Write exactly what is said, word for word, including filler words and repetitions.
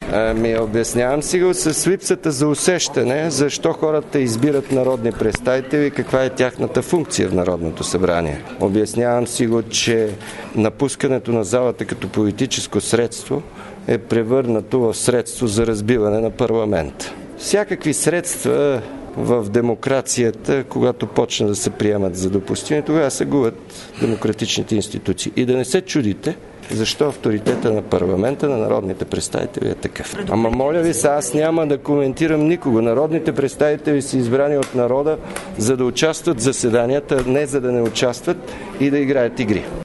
Ами, обяснявам си го с липсата за усещане, защо хората избират народни представители и каква е тяхната функция в Народното събрание. Обяснявам си го, че напускането на залата като политическо средство е превърнато в средство за разбиване на парламента. Всякакви средства в демокрацията, когато почна да се приемат за допустими, тогава се губят демократичните институции. И да не се чудите защо авторитета на парламента, на народните представители е такъв. Ама моля ви се, аз няма да коментирам никого. Народните представители са избрани от народа, за да участват в заседанията, не за да не участват и да играят игри.